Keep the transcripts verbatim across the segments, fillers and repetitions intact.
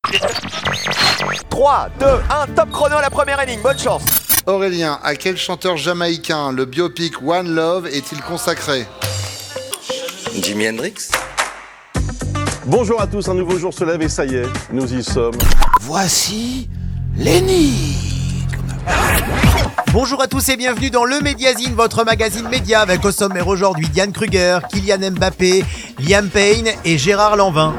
trois, deux, un, top chrono à la première énigme, bonne chance. Aurélien, à quel chanteur jamaïcain le biopic One Love est-il consacré? Jimi Hendrix. Bonjour à tous, un nouveau jour se lève et ça y est, nous y sommes. Voici l'énigme. Bonjour à tous et bienvenue dans le Médiazine, votre magazine média avec au sommaire aujourd'hui Diane Kruger, Kylian Mbappé, Liam Payne et Gérard Lanvin.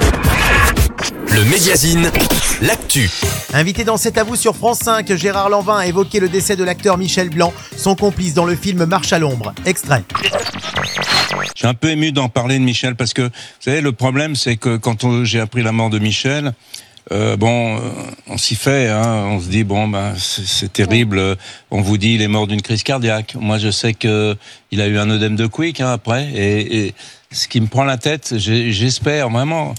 Le Médiazine, l'actu. Invité dans C'est à vous sur France cinq, Gérard Lanvin a évoqué le décès de l'acteur Michel Blanc, son complice dans le film Marche à l'ombre. Extrait. Je suis un peu ému d'en parler de Michel parce que, vous savez, le problème c'est que quand on, j'ai appris la mort de Michel, euh, bon, on s'y fait, hein, on se dit bon, ben c'est, c'est terrible. On vous dit il est mort d'une crise cardiaque. Moi, je sais que il a eu un œdème de quick hein, après, et, et ce qui me prend la tête, j'ai, j'espère vraiment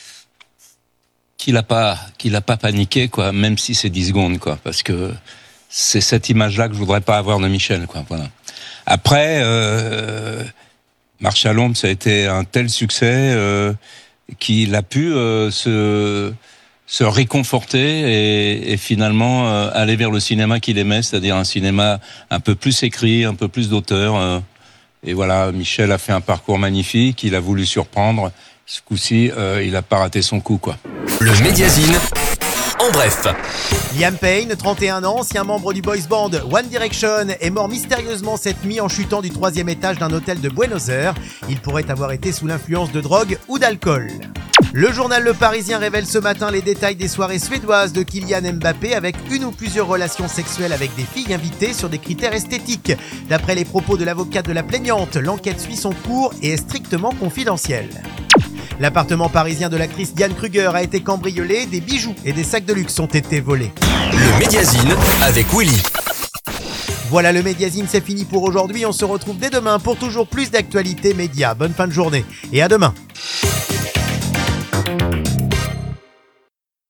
qu'il a pas, qu'il a pas paniqué, quoi, même si c'est dix secondes, quoi, parce que c'est cette image-là que je voudrais pas avoir de Michel, quoi. Voilà. Après. Euh, Marche à l'ombre, ça a été un tel succès euh, qu'il a pu euh, se, se réconforter et, et finalement euh, aller vers le cinéma qu'il aimait, c'est-à-dire un cinéma un peu plus écrit, un peu plus d'auteur. Euh, et voilà, Michel a fait un parcours magnifique, il a voulu surprendre. Ce coup-ci, euh, il a pas raté son coup, quoi. Le Médiazine, en bref. Liam Payne, trente et un ans, ancien membre du boys band One Direction, est mort mystérieusement cette nuit en chutant du troisième étage d'un hôtel de Buenos Aires. Il pourrait avoir été sous l'influence de drogue ou d'alcool. Le journal Le Parisien révèle ce matin les détails des soirées suédoises de Kylian Mbappé avec une ou plusieurs relations sexuelles avec des filles invitées sur des critères esthétiques. D'après les propos de l'avocate de la plaignante, l'enquête suit son cours et est strictement confidentielle. L'appartement parisien de l'actrice Diane Kruger a été cambriolé, des bijoux et des sacs de luxe ont été volés. Le Médiazine avec Willy. Voilà, le Médiazine, c'est fini pour aujourd'hui. On se retrouve dès demain pour toujours plus d'actualités médias. Bonne fin de journée et à demain.